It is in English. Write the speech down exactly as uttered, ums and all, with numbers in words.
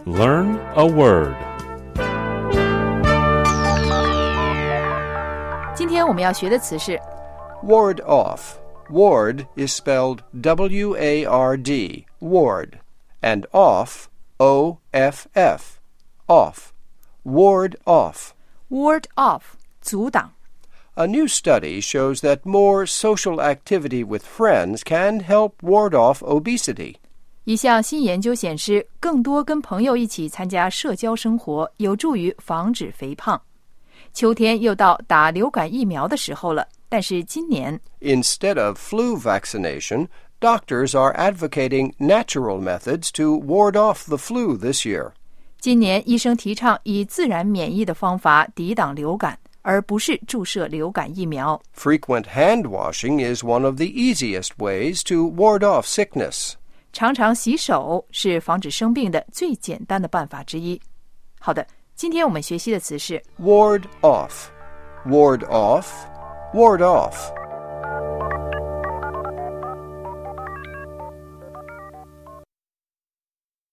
Learn a word. 今天我们要学的词是 Ward off. Ward is spelled W A R D, ward, and off, O F F, off. Ward off. ward off, 阻挡。 A new study shows that more social activity with friends can help ward off obesity. 一项新研究显示，更多跟朋友一起参加社交生活，有助于防止肥胖。秋天又到打流感疫苗的时候了，但是今年 Instead of flu vaccination, doctors are advocating natural methods to ward off the flu this year. 今年医生提倡以自然免疫的方法抵挡流感，而不是注射流感疫苗。 Frequent hand washing is one of the easiest ways to ward off sickness. 常常洗手是防止生病的最简单的办法之一。好的，今天我们学习的词是 Ward off. Ward off. Ward off.